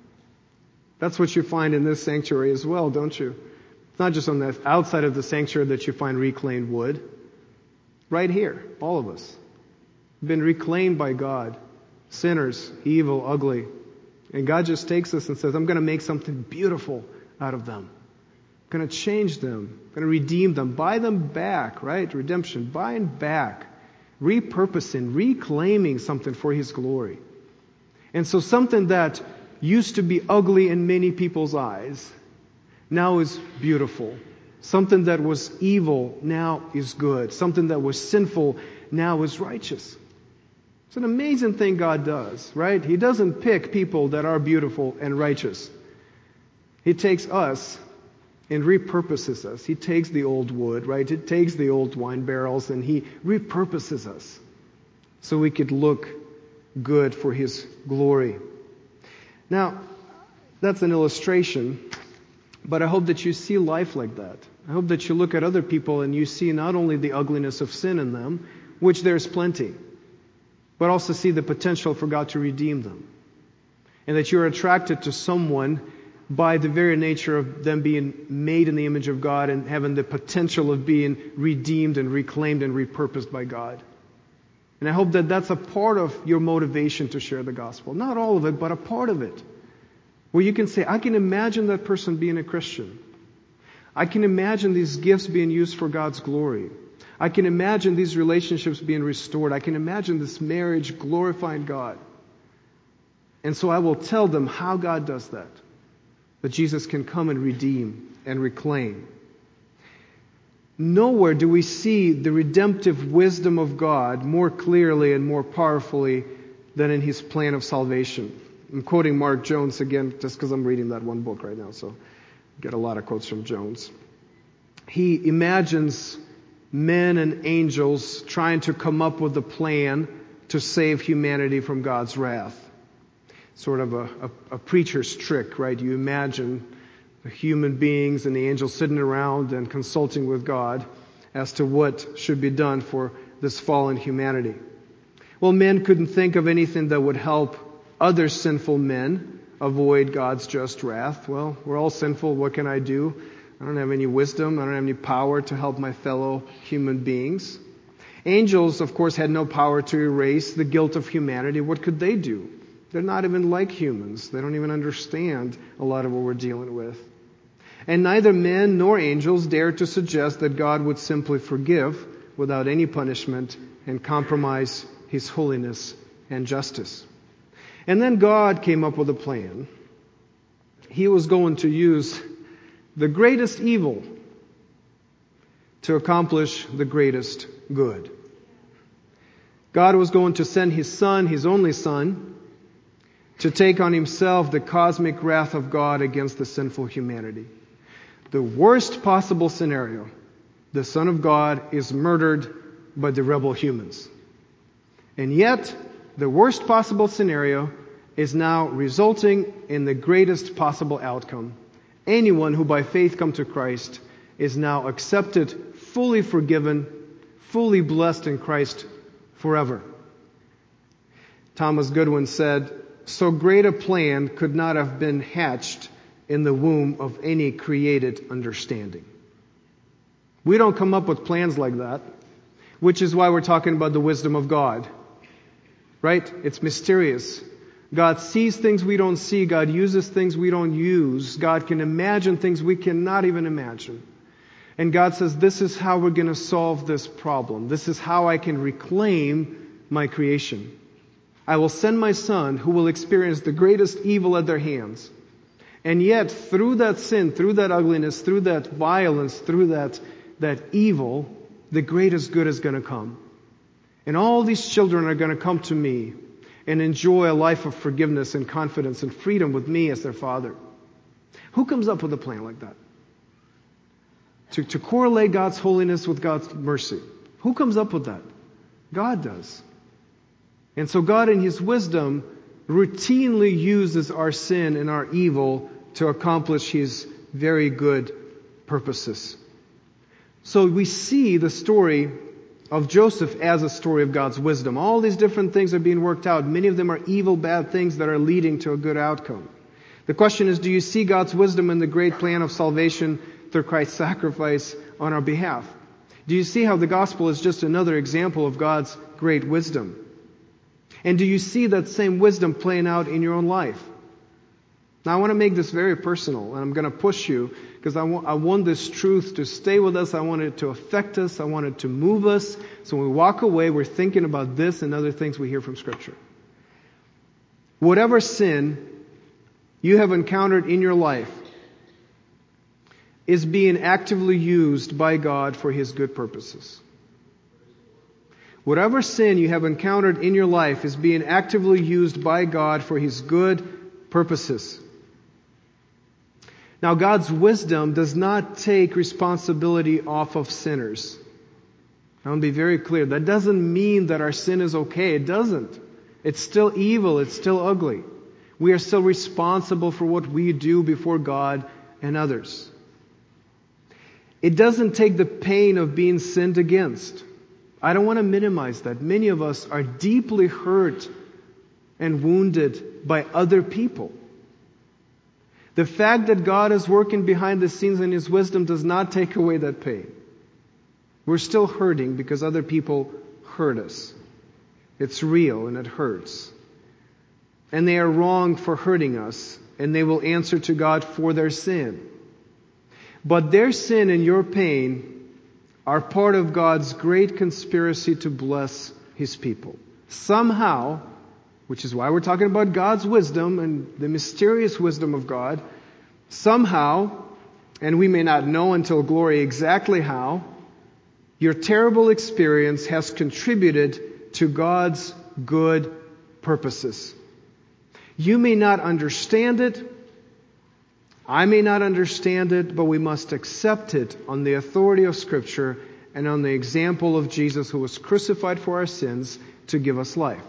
That's what you find in this sanctuary as well, don't you? It's not just on the outside of the sanctuary that you find reclaimed wood. Right here, all of us. Been reclaimed by God. Sinners, evil, ugly. And God just takes us and says, I'm going to make something beautiful out of them. I'm going to change them. I'm going to redeem them. Buy them back, right? Redemption. Buying back. Repurposing, reclaiming something for His glory. And so something that used to be ugly in many people's eyes now is beautiful. Something that was evil now is good. Something that was sinful now is righteous. It's an amazing thing God does, right? He doesn't pick people that are beautiful and righteous. He takes us and repurposes us. He takes the old wood, right? He takes the old wine barrels and He repurposes us so we could look good for His glory. Now, that's an illustration, but I hope that you see life like that. I hope that you look at other people and you see not only the ugliness of sin in them, which there's plenty, but also see the potential for God to redeem them. And that you're attracted to someone by the very nature of them being made in the image of God and having the potential of being redeemed and reclaimed and repurposed by God. And I hope that that's a part of your motivation to share the gospel. Not all of it, but a part of it. Where you can say, I can imagine that person being a Christian. I can imagine these gifts being used for God's glory. I can imagine these relationships being restored. I can imagine this marriage glorifying God. And so I will tell them how God does that. That Jesus can come and redeem and reclaim. Nowhere do we see the redemptive wisdom of God more clearly and more powerfully than in His plan of salvation. I'm quoting Mark Jones again just because I'm reading that one book right now, so I get a lot of quotes from Jones. He imagines men and angels trying to come up with a plan to save humanity from God's wrath. Sort of a, a, a preacher's trick, right? You imagine the human beings and the angels sitting around and consulting with God as to what should be done for this fallen humanity. Well, men couldn't think of anything that would help other sinful men avoid God's just wrath. Well, we're all sinful. What can I do? I don't have any wisdom. I don't have any power to help my fellow human beings. Angels, of course, had no power to erase the guilt of humanity. What could they do? They're not even like humans. They don't even understand a lot of what we're dealing with. And neither men nor angels dare to suggest that God would simply forgive without any punishment and compromise His holiness and justice. And then God came up with a plan. He was going to use the greatest evil to accomplish the greatest good. God was going to send His Son, His only Son, to take on Himself the cosmic wrath of God against the sinful humanity. The worst possible scenario, the Son of God is murdered by the rebel humans. And yet, the worst possible scenario is now resulting in the greatest possible outcome. Anyone who by faith come to Christ is now accepted, fully forgiven, fully blessed in Christ forever. Thomas Goodwin said, "So great a plan could not have been hatched in the womb of any created understanding." We don't come up with plans like that, which is why we're talking about the wisdom of God. Right? It's mysterious. God sees things we don't see. God uses things we don't use. God can imagine things we cannot even imagine. And God says, this is how we're going to solve this problem. This is how I can reclaim my creation. I will send my Son who will experience the greatest evil at their hands. And yet, through that sin, through that ugliness, through that violence, through that, that evil, the greatest good is going to come. And all these children are going to come to me and enjoy a life of forgiveness and confidence and freedom with me as their Father. Who comes up with a plan like that? To, to correlate God's holiness with God's mercy. Who comes up with that? God does. And so God in His wisdom routinely uses our sin and our evil to accomplish His very good purposes. So we see the story of Joseph as a story of God's wisdom. All these different things are being worked out. Many of them are evil, bad things that are leading to a good outcome. The question is, do you see God's wisdom in the great plan of salvation through Christ's sacrifice on our behalf? Do you see how the gospel is just another example of God's great wisdom? And do you see that same wisdom playing out in your own life? Now, I want to make this very personal, and I'm going to push you because I want, I want this truth to stay with us. I want it to affect us. I want it to move us. So when we walk away, we're thinking about this and other things we hear from Scripture. Whatever sin you have encountered in your life is being actively used by God for His good purposes. Whatever sin you have encountered in your life is being actively used by God for His good purposes. Now, God's wisdom does not take responsibility off of sinners. I want to be very clear. That doesn't mean that our sin is okay. It doesn't. It's still evil. It's still ugly. We are still responsible for what we do before God and others. It doesn't take the pain of being sinned against. I don't want to minimize that. Many of us are deeply hurt and wounded by other people. The fact that God is working behind the scenes in His wisdom does not take away that pain. We're still hurting because other people hurt us. It's real and it hurts. And they are wrong for hurting us, and they will answer to God for their sin. But their sin and your pain are part of God's great conspiracy to bless His people. Somehow, which is why we're talking about God's wisdom and the mysterious wisdom of God, somehow, and we may not know until glory exactly how, your terrible experience has contributed to God's good purposes. You may not understand it. I may not understand it, but we must accept it on the authority of Scripture and on the example of Jesus, who was crucified for our sins to give us life.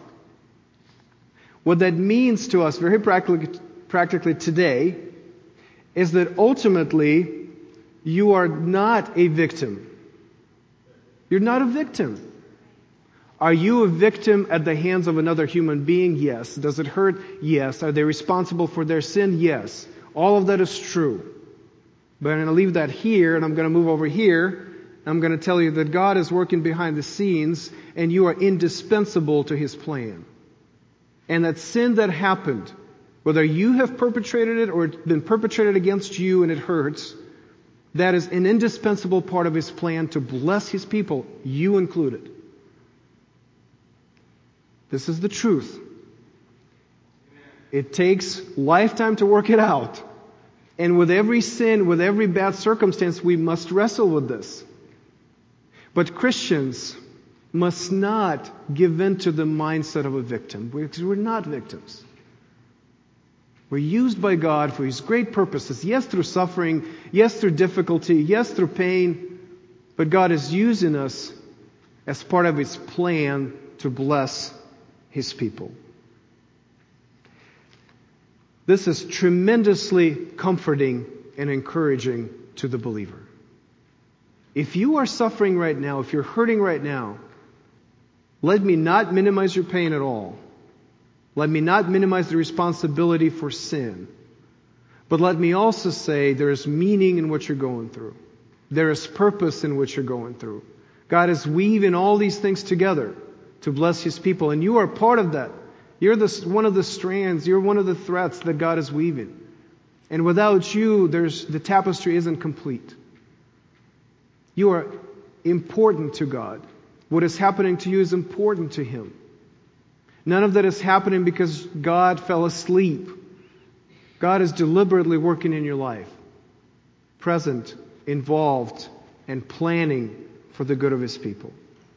What that means to us very practically, practically today is that ultimately you are not a victim. You're not a victim. Are you a victim at the hands of another human being? Yes. Does it hurt? Yes. Are they responsible for their sin? Yes. All of that is true. But I'm going to leave that here, and I'm going to move over here. I'm going to tell you that God is working behind the scenes, and you are indispensable to His plan. And that sin that happened, whether you have perpetrated it or it's been perpetrated against you and it hurts, that is an indispensable part of His plan to bless His people, you included. This is the truth. It takes lifetime to work it out. And with every sin, with every bad circumstance, we must wrestle with this. But Christians must not give in to the mindset of a victim, because we're not victims. We're used by God for His great purposes. Yes, through suffering. Yes, through difficulty. Yes, through pain. But God is using us as part of His plan to bless His people. This is tremendously comforting and encouraging to the believer. If you are suffering right now, if you're hurting right now, let me not minimize your pain at all. Let me not minimize the responsibility for sin. But let me also say there is meaning in what you're going through. There is purpose in what you're going through. God is weaving all these things together to bless His people, and you are part of that. You're the, one of the strands, you're one of the threads that God is weaving. And without you, there's, the tapestry isn't complete. You are important to God. What is happening to you is important to Him. None of that is happening because God fell asleep. God is deliberately working in your life, present, involved, and planning for the good of His people.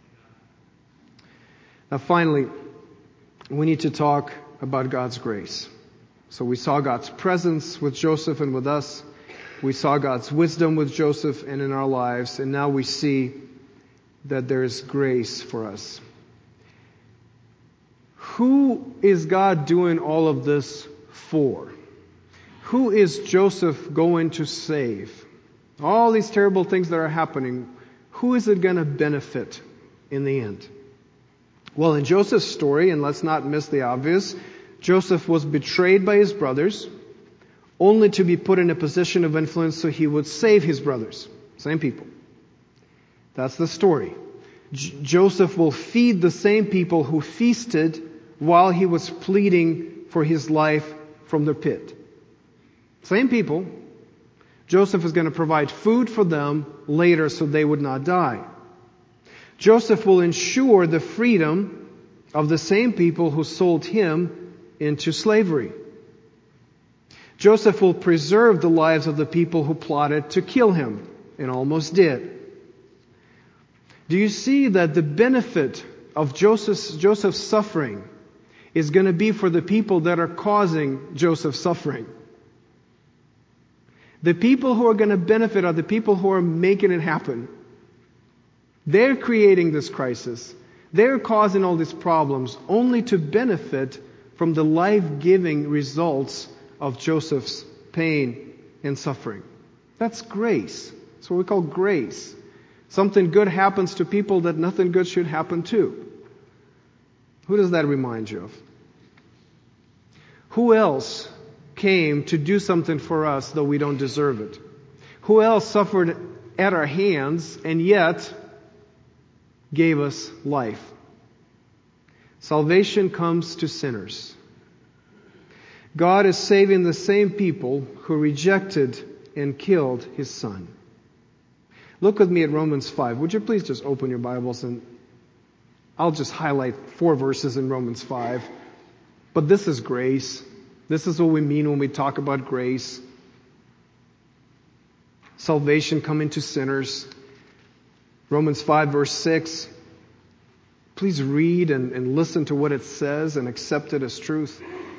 Now finally, we need to talk about God's grace. So we saw God's presence with Joseph and with us. We saw God's wisdom with Joseph and in our lives. And now we see that there is grace for us. Who is God doing all of this for? Who is Joseph going to save? All these terrible things that are happening, who is it going to benefit in the end? Well, in Joseph's story, and let's not miss the obvious, Joseph was betrayed by his brothers, only to be put in a position of influence so he would save his brothers. Same people. That's the story. J- Joseph will feed the same people who feasted while he was pleading for his life from the pit. Same people. Joseph is going to provide food for them later so they would not die. Joseph will ensure the freedom of the same people who sold him into slavery. Joseph will preserve the lives of the people who plotted to kill him and almost did. Do you see that the benefit of Joseph's, Joseph's suffering is going to be for the people that are causing Joseph's suffering? The people who are going to benefit are the people who are making it happen. They're creating this crisis. They're causing all these problems only to benefit from the life-giving results of Joseph's pain and suffering. That's grace. That's what we call grace. Something good happens to people that nothing good should happen to. Who does that remind you of? Who else came to do something for us though we don't deserve it? Who else suffered at our hands and yet gave us life? Salvation comes to sinners. God is saving the same people who rejected and killed His Son. Look with me at Romans five. Would you please just open your Bibles, and I'll just highlight four verses in Romans five. But this is grace. This is what we mean when we talk about grace. Salvation coming to sinners. Romans five verse six. Please read and, and listen to what it says and accept it as truth.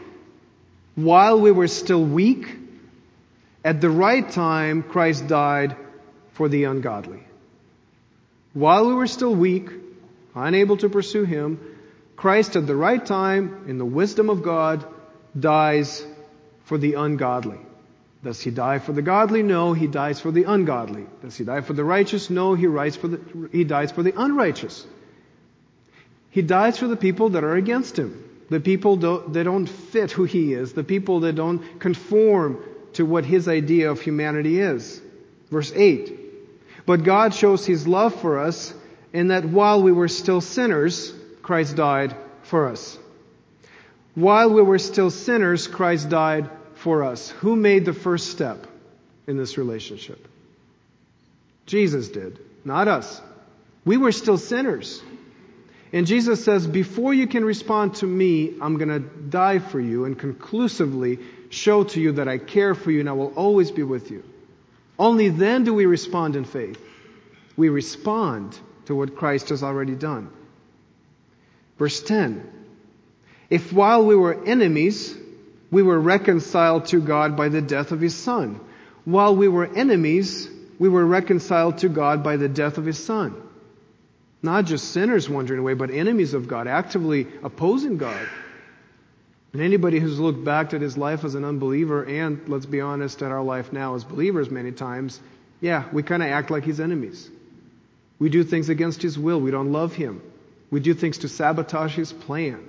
While we were still weak, at the right time Christ died for the ungodly. While we were still weak, unable to pursue Him, Christ at the right time, in the wisdom of God, dies for the ungodly. Does He die for the godly? No, He dies for the ungodly. Does He die for the righteous? No, He, dies for the, he dies for the unrighteous. He dies for the people that are against Him. The people that don't fit who He is. The people that don't conform to what His idea of humanity is. Verse eight. But God shows His love for us in that while we were still sinners, Christ died for us. While we were still sinners, Christ died for us. Who made the first step in this relationship? Jesus did, not us. We were still sinners. And Jesus says, before you can respond to me, I'm going to die for you and conclusively show to you that I care for you and I will always be with you. Only then do we respond in faith. We respond to what Christ has already done. Verse ten. If while we were enemies, we were reconciled to God by the death of His Son. While we were enemies, we were reconciled to God by the death of His Son. Not just sinners wandering away, but enemies of God, actively opposing God. And anybody who's looked back at his life as an unbeliever, and let's be honest, at our life now as believers many times, yeah, we kind of act like His enemies. We do things against His will. We don't love Him. We do things to sabotage His plan.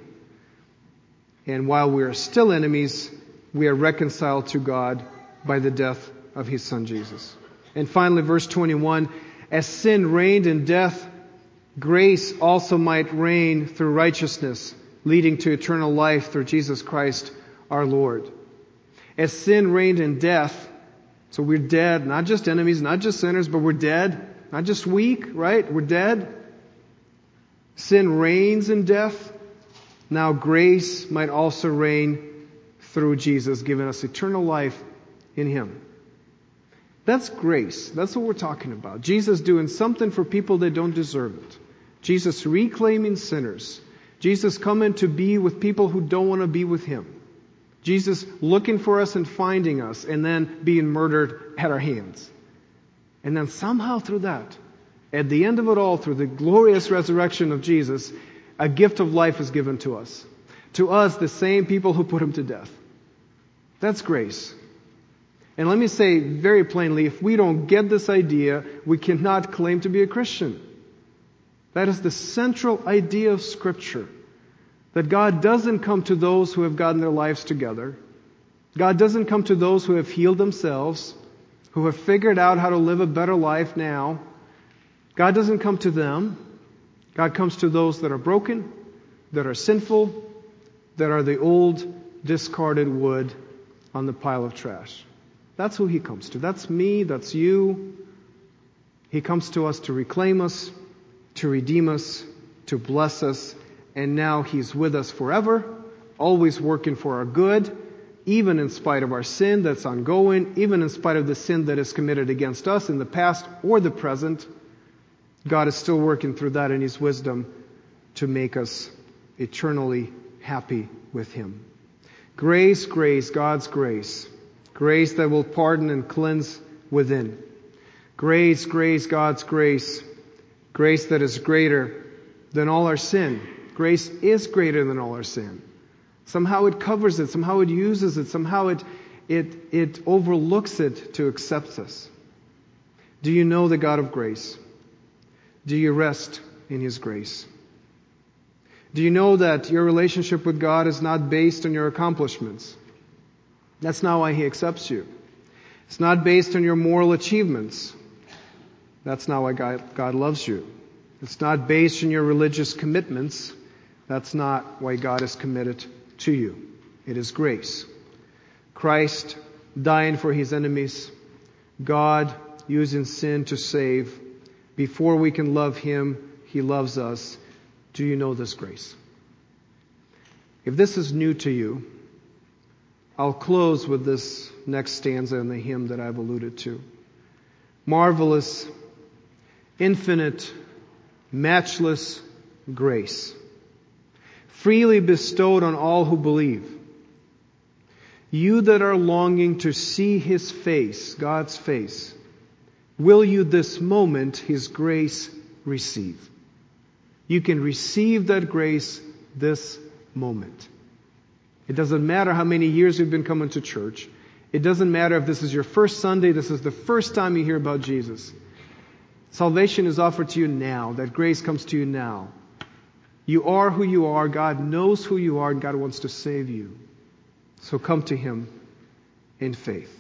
And while we are still enemies, we are reconciled to God by the death of His Son Jesus. And finally, verse twenty-one, as sin reigned in death, grace also might reign through righteousness, leading to eternal life through Jesus Christ our Lord. As sin reigned in death, so we're dead, not just enemies, not just sinners, but we're dead, not just weak, right? We're dead. Sin reigns in death. Now grace might also reign through Jesus, giving us eternal life in Him. That's grace. That's what we're talking about. Jesus doing something for people that don't deserve it. Jesus reclaiming sinners. Jesus coming to be with people who don't want to be with Him. Jesus looking for us and finding us and then being murdered at our hands. And then somehow through that, at the end of it all, through the glorious resurrection of Jesus, a gift of life is given to us. To us, the same people who put Him to death. That's grace. And let me say very plainly, if we don't get this idea, we cannot claim to be a Christian. That is the central idea of Scripture. That God doesn't come to those who have gotten their lives together. God doesn't come to those who have healed themselves, who have figured out how to live a better life now. God doesn't come to them. God comes to those that are broken, that are sinful, that are the old, discarded wood on the pile of trash. That's who He comes to. That's me, that's you. He comes to us to reclaim us, to redeem us, to bless us, and now He's with us forever, always working for our good, even in spite of our sin that's ongoing, even in spite of the sin that is committed against us in the past or the present. God is still working through that in His wisdom to make us eternally happy with Him. Grace, grace, God's grace. Grace that will pardon and cleanse within. Grace, grace, God's grace. Grace that is greater than all our sin. Grace is greater than all our sin. Somehow it covers it. Somehow it uses it. Somehow it, it, it overlooks it to accept us. Do you know the God of grace? Do you rest in His grace? Do you know that your relationship with God is not based on your accomplishments? That's not why He accepts you. It's not based on your moral achievements. That's not why God, God loves you. It's not based on your religious commitments. That's not why God is committed to you. It is grace. Christ dying for His enemies. God using sin to save. Before we can love Him, He loves us. Do you know this grace? If this is new to you, I'll close with this next stanza in the hymn that I've alluded to. Marvelous, infinite, matchless grace, freely bestowed on all who believe. You that are longing to see His face, God's face, will you this moment His grace receive? You can receive that grace this moment. It doesn't matter how many years you've been coming to church. It doesn't matter if this is your first Sunday, this is the first time you hear about Jesus. Salvation is offered to you now. That grace comes to you now. You are who you are. God knows who you are, and God wants to save you. So come to Him in faith.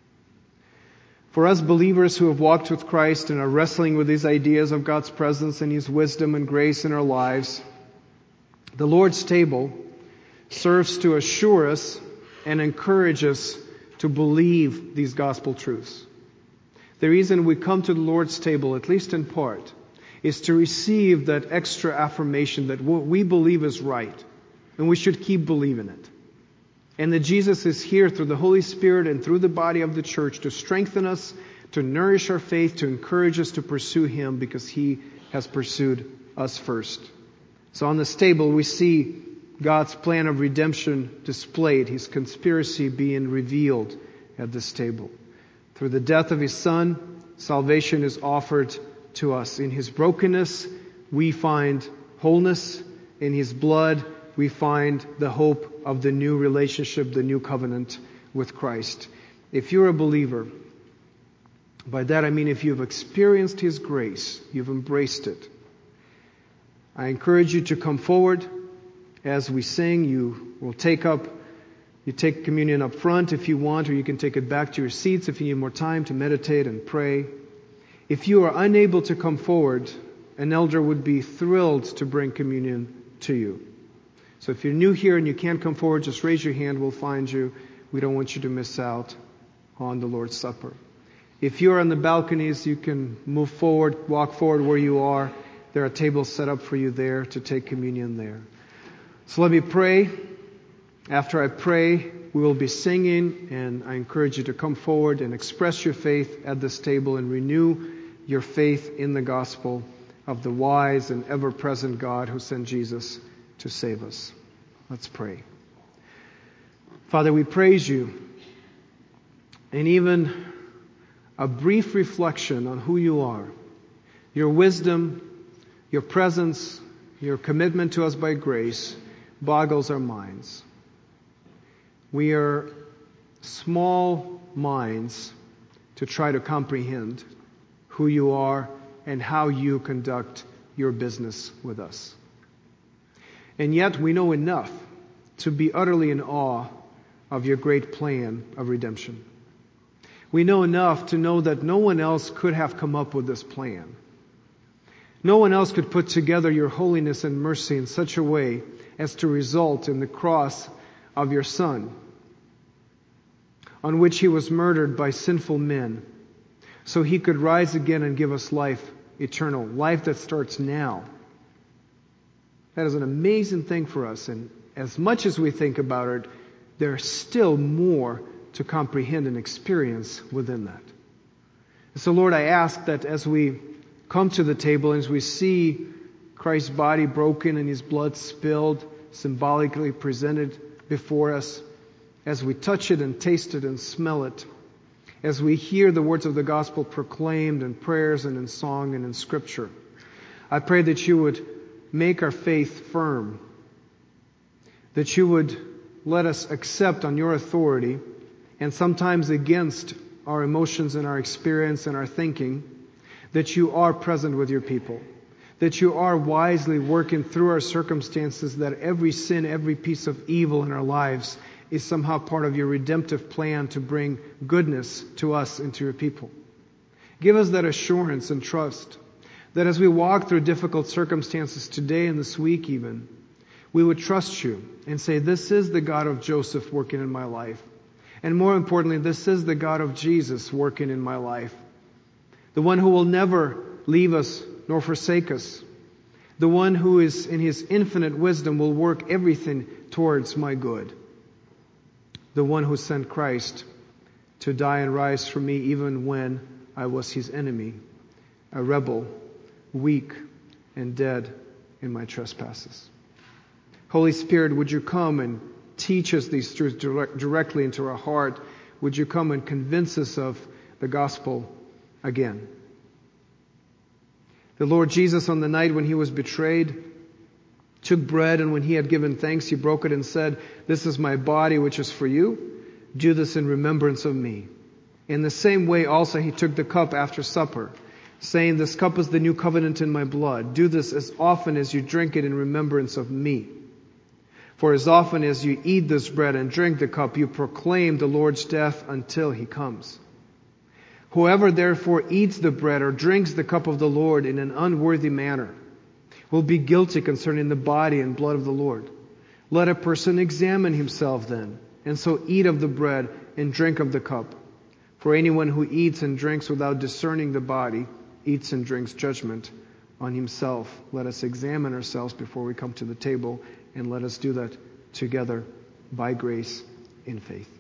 For us believers who have walked with Christ and are wrestling with these ideas of God's presence and His wisdom and grace in our lives, the Lord's table serves to assure us and encourage us to believe these gospel truths. The reason we come to the Lord's table, at least in part, is to receive that extra affirmation that what we believe is right, and we should keep believing it. And that Jesus is here through the Holy Spirit and through the body of the church to strengthen us, to nourish our faith, to encourage us to pursue Him because He has pursued us first. So on this table we see God's plan of redemption displayed, His conspiracy being revealed at this table. Through the death of His Son, salvation is offered to us. In His brokenness, we find wholeness. In His blood, we find the hope of the new relationship, the new covenant with Christ. If you're a believer, by that I mean if you've experienced His grace, you've embraced it, I encourage you to come forward. As we sing, you will take up, you take communion up front if you want, or you can take it back to your seats if you need more time to meditate and pray. If you are unable to come forward, an elder would be thrilled to bring communion to you. So if you're new here and you can't come forward, just raise your hand, we'll find you. We don't want you to miss out on the Lord's Supper. If you're on the balconies, you can move forward, walk forward where you are. There are tables set up for you there to take communion there. So let me pray. After I pray, we will be singing, and I encourage you to come forward and express your faith at this table and renew your faith in the gospel of the wise and ever-present God who sent Jesus to save us. Let's pray. Father, we praise You. And even a brief reflection on who You are, Your wisdom, Your presence, Your commitment to us by grace, boggles our minds. We are small minds to try to comprehend who You are and how You conduct Your business with us. And yet we know enough to be utterly in awe of Your great plan of redemption. We know enough to know that no one else could have come up with this plan. No one else could put together Your holiness and mercy in such a way as to result in the cross of Your Son, on which He was murdered by sinful men, so He could rise again and give us life eternal, life that starts now. That is an amazing thing for us, and as much as we think about it, there's still more to comprehend and experience within that. So Lord, I ask that as we come to the table and as we see Christ's body broken and His blood spilled, symbolically presented before us, as we touch it and taste it and smell it, as we hear the words of the gospel proclaimed in prayers and in song and in scripture. I pray that you would make our faith firm, that you would let us accept on your authority, and sometimes against our emotions and our experience and our thinking, that you are present with your people, that you are wisely working through our circumstances, that every sin, every piece of evil in our lives is somehow part of your redemptive plan to bring goodness to us and to your people. Give us that assurance and trust that as we walk through difficult circumstances today and this week even, we would trust you and say, this is the God of Joseph working in my life. And more importantly, this is the God of Jesus working in my life. The one who will never leave us nor forsake us. The one who is in His infinite wisdom will work everything towards my good. The one who sent Christ to die and rise for me even when I was His enemy, a rebel, weak and dead in my trespasses. Holy Spirit, would you come and teach us these truths direct, directly into our heart? Would you come and convince us of the gospel again? The Lord Jesus, on the night when He was betrayed, took bread, and when He had given thanks, He broke it and said, this is my body which is for you. Do this in remembrance of me. In the same way also He took the cup after supper, saying, this cup is the new covenant in my blood. Do this as often as you drink it in remembrance of me. For as often as you eat this bread and drink the cup, you proclaim the Lord's death until He comes. Whoever therefore eats the bread or drinks the cup of the Lord in an unworthy manner will be guilty concerning the body and blood of the Lord. Let a person examine himself then, and so eat of the bread and drink of the cup. For anyone who eats and drinks without discerning the body eats and drinks judgment on himself. Let us examine ourselves before we come to the table, and let us do that together by grace in faith.